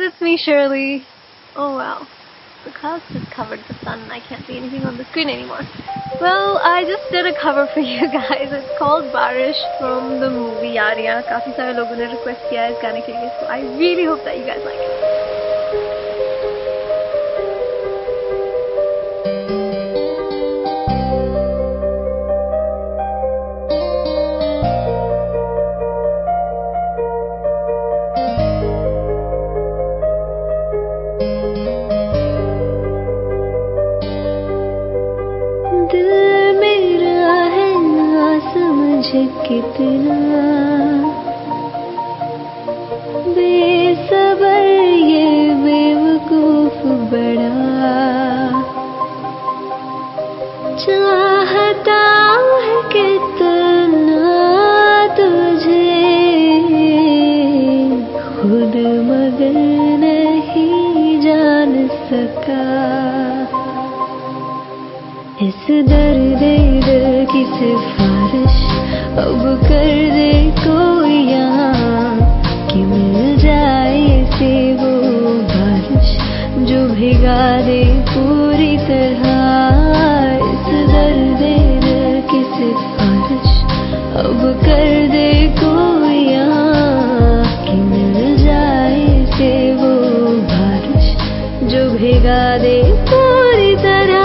it's me, Shirley. Oh wow, the clouds just covered the sun and I can't see anything on the screen anymore. Well, I just did a cover for you guys. It's called Barish from the movie Yaariyan. काफी सारे लोगों ने request किया है इस गाने के लिए, so I really hope that you guys like it. कितना बेसबर ये बेवकूफ बड़ा चाहता है कितना तुझे खुद मगर नहीं जान सका इस दर्द दिल की सिफारिश अब कर दे कोई यहाँ कि मिल जाए से वो बारिश जो भिगा दे पूरी तरह इस दर्द दिल की सिफारिश अब कर दे कोई यहाँ कि मिल जाए से वो बारिश जो भिगा दे पूरी तरह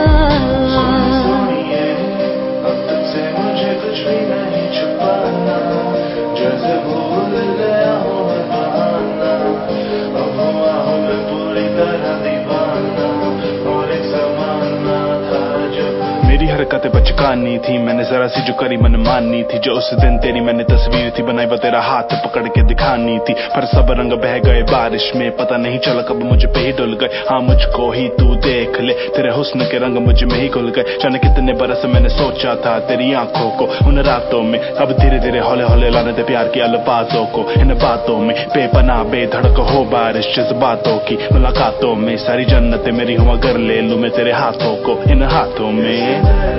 मेरी हरकतें बचकानी थी मैंने जरा सी जो करी मन माननी थी जो उस दिन तेरी मैंने तस्वीर थी बनाई वो तेरा हाथ पकड़ के दिखानी थी पर सब रंग बह गए बारिश में पता नहीं चला कब मुझे पे ही डुल गए हाँ मुझको ही तू देख ले तेरे हुस्न के रंग मुझ में ही घुल गए जाने कितने बरस मैंने सोचा था तेरी आंखों को उन रातों में अब धीरे धीरे हौले हौले लाने दे प्यार की अल्फाजों को इन बातों में बेपनाह बेधड़क हो बारिश जज्बातों की मुलाकातों में सारी जन्नतें मेरी हुआ कर ले लूं मैं तेरे हाथों को इन हाथों में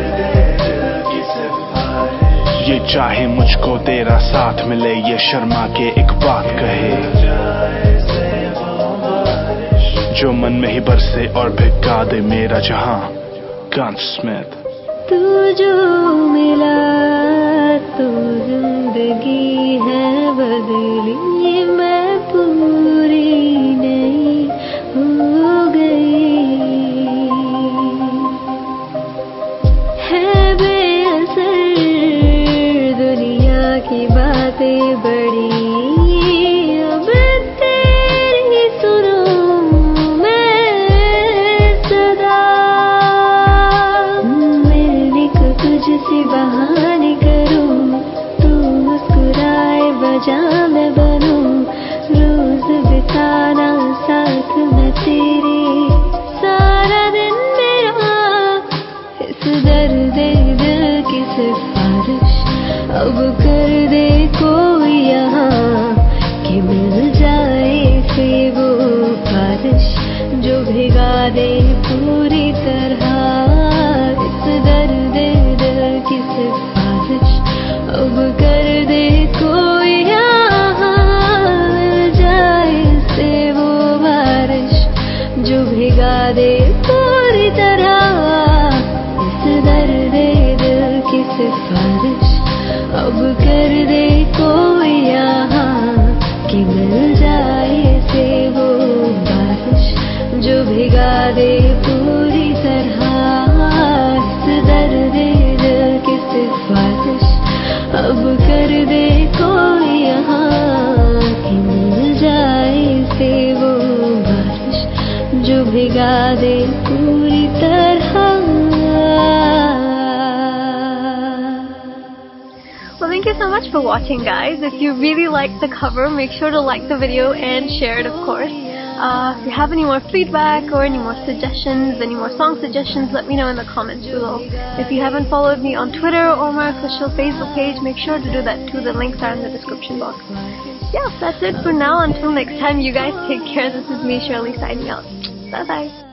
ये चाहे मुझको तेरा साथ मिले ये शर्मा के एक बात कहे जो मन में ही बरसे और भिगा दे मेरा जहां गांज स्मिथ तू जो मिला तो जिंदगी है बदली मैं पूरी नहीं हो गई है बेअसर दुनिया की बातें बड़ी अब तेरी सुनूं मैं सदा मिलने को तुझसे बहाने करूं तू मुस्कुराए बजा मैं बनूं रोज बिताना साथ में तेरे सारा दिन मेरा इस दर्द दिल की सिफारिश अब कर दे कोई यहाँ कि मिल जाए से वो बारिश जो भिगा दे पूरी तरह इस दर्द दिल की सिफारिश अब कर दे कोई यहाँ मिल जाए से वो बारिश जो भिगा दे पूरी तरह इस दर्द दिल की सिफारिश अब कर दे कोई यहाँ कि मिल जाए से वो बारिश जो भिगा दे पूरी तरह इस दर्द दिल की सिफारिश अब कर दे कोई यहाँ कि मिल जाए से वो बारिश जो भिगा दे पूरी तरह Well, thank you so much for watching, guys. If you really liked the cover, make sure to like the video and share it, of course. If you have any more feedback or any more suggestions, any more song suggestions, let me know in the comments below. If you haven't followed me on Twitter or my official Facebook page, make sure to do that too. The links are in the description box. Yeah, that's it for now. Until next time, you guys take care. This is me, Shirley, signing out. Bye-bye.